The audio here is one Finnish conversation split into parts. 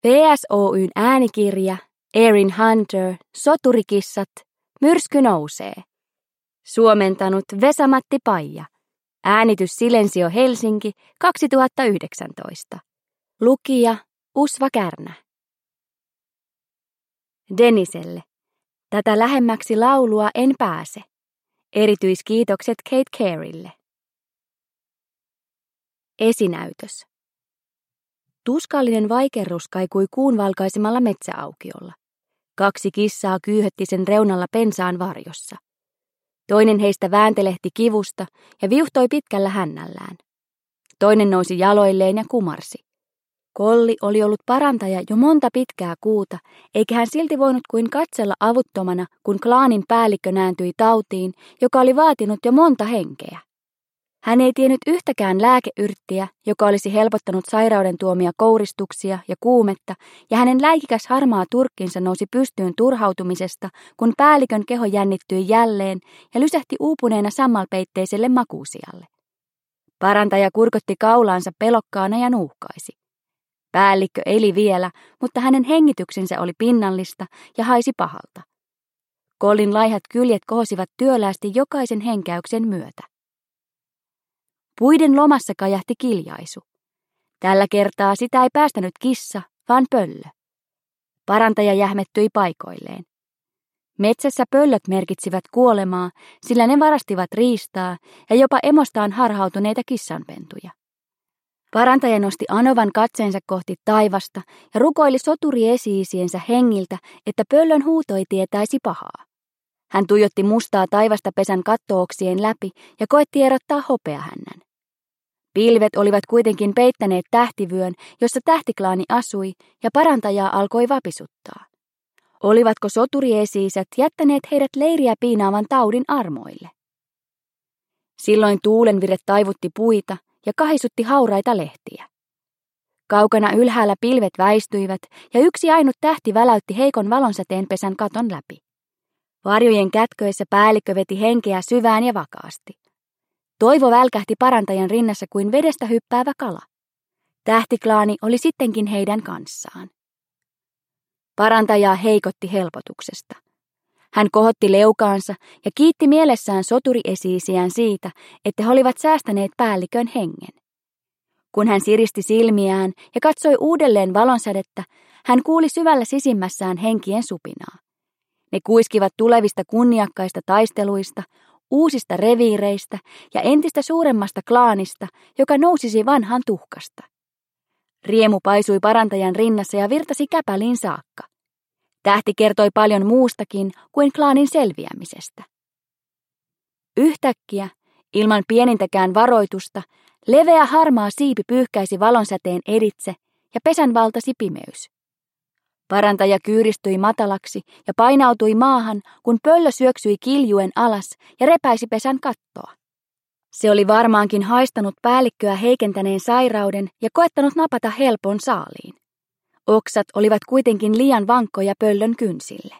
VSOY:n äänikirja, Erin Hunter, Soturikissat, Myrsky nousee. Suomentanut Vesa-Matti Paija. Äänitys Silensio Helsinki 2019. Lukija Usva Kärnä. Deniselle. Tätä lähemmäksi laulua en pääse. Erityiskiitokset Kate Careylle. Esinäytös. Tuskallinen vaikerrus kaikui kuun valkaisemalla metsäaukiolla. 2 kissaa kyyhötti sen reunalla pensaan varjossa. Toinen heistä vääntelehti kivusta ja viuhtoi pitkällä hännällään. Toinen nousi jaloilleen ja kumarsi. Kolli oli ollut parantaja jo monta pitkää kuuta, eikä hän silti voinut kuin katsella avuttomana, kun klaanin päällikkö nääntyi tautiin, joka oli vaatinut jo monta henkeä. Hän ei tiennyt yhtäkään lääkeyrttiä, joka olisi helpottanut sairauden tuomia kouristuksia ja kuumetta, ja hänen läikikäs harmaa turkkinsa nousi pystyyn turhautumisesta, kun päällikön keho jännittyi jälleen ja lysähti uupuneena sammalpeitteiselle makuusialle. Parantaja kurkotti kaulaansa pelokkaana ja nuuhkaisi. Päällikkö eli vielä, mutta hänen hengityksensä oli pinnallista ja haisi pahalta. Kollin laihat kyljet kohosivat työläästi jokaisen henkäyksen myötä. Puiden lomassa kajahti kiljaisu. Tällä kertaa sitä ei päästänyt kissa, vaan pöllö. Parantaja jähmettyi paikoilleen. Metsässä pöllöt merkitsivät kuolemaa, sillä ne varastivat riistaa ja jopa emostaan harhautuneita kissanpentuja. Parantaja nosti anovan katseensa kohti taivasta ja rukoili soturi esi-isiensä hengiltä, että pöllön huutoi tietäisi pahaa. Hän tuijotti mustaa taivasta pesän kattooksien läpi ja koetti erottaa hopeahännän. Pilvet olivat kuitenkin peittäneet tähtivyön, jossa tähtiklaani asui, ja parantajaa alkoi vapisuttaa. Olivatko soturiesi-isät jättäneet heidät leiriä piinaavan taudin armoille? Silloin tuulenvire taivutti puita ja kahisutti hauraita lehtiä. Kaukana ylhäällä pilvet väistyivät, ja yksi ainut tähti väläytti heikon valonsäteen pesän katon läpi. Varjojen kätköissä päällikkö veti henkeä syvään ja vakaasti. Toivo välkähti parantajan rinnassa kuin vedestä hyppäävä kala. Tähtiklaani oli sittenkin heidän kanssaan. Parantajaa heikotti helpotuksesta. Hän kohotti leukaansa ja kiitti mielessään soturiesi-isiään siitä, että he olivat säästäneet päällikön hengen. Kun hän siristi silmiään ja katsoi uudelleen valonsädettä, hän kuuli syvällä sisimmässään henkien supinaa. Ne kuiskivat tulevista kunniakkaista taisteluista, uusista reviireistä ja entistä suuremmasta klaanista, joka nousisi vanhan tuhkasta. Riemu paisui parantajan rinnassa ja virtasi käpäliin saakka. Tähti kertoi paljon muustakin kuin klaanin selviämisestä. Yhtäkkiä, ilman pienintäkään varoitusta, leveä harmaa siipi pyyhkäisi valonsäteen editse ja pesän valtasi pimeys. Parantaja kyyristyi matalaksi ja painautui maahan, kun pöllö syöksyi kiljuen alas ja repäisi pesän kattoa. Se oli varmaankin haistanut päällikköä heikentäneen sairauden ja koettanut napata helpon saaliin. Oksat olivat kuitenkin liian vankkoja pöllön kynsille.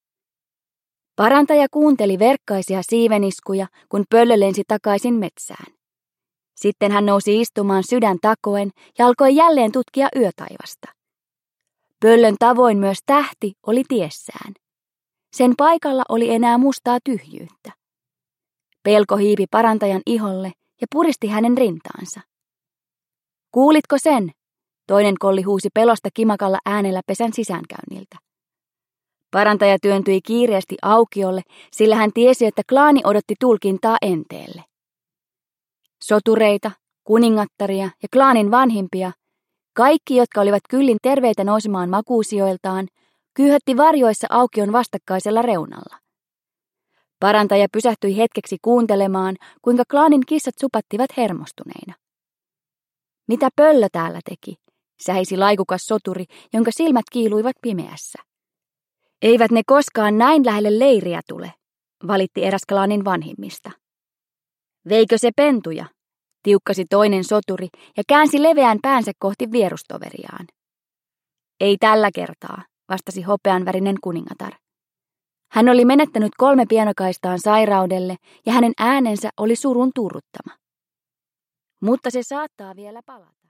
Parantaja kuunteli verkkaisia siiveniskuja, kun pöllö lensi takaisin metsään. Sitten hän nousi istumaan sydän takoen ja alkoi jälleen tutkia yötaivasta. Pöllön tavoin myös tähti oli tiessään. Sen paikalla oli enää mustaa tyhjyyttä. Pelko hiipi parantajan iholle ja puristi hänen rintaansa. Kuulitko sen? Toinen kolli huusi pelosta kimakalla äänellä pesän sisäänkäynniltä. Parantaja työntyi kiireesti aukiolle, sillä hän tiesi, että klaani odotti tulkintaa enteelle. Sotureita, kuningattaria ja klaanin vanhimpia, kaikki, jotka olivat kyllin terveitä nousemaan makuusijoiltaan, kyyhötti varjoissa aukion vastakkaisella reunalla. Parantaja pysähtyi hetkeksi kuuntelemaan, kuinka klaanin kissat supattivat hermostuneina. Mitä pöllö täällä teki? Sähisi laikukas soturi, jonka silmät kiiluivat pimeässä. Eivät ne koskaan näin lähelle leiriä tule, valitti eräs klaanin vanhimmista. Veikö se pentuja? Tiukkasi toinen soturi ja käänsi leveän päänsä kohti vierustoveriaan. Ei tällä kertaa, vastasi hopeanvärinen kuningatar. Hän oli menettänyt 3 pienokaistaan sairaudelle ja hänen äänensä oli surun turruttama. Mutta se saattaa vielä palata.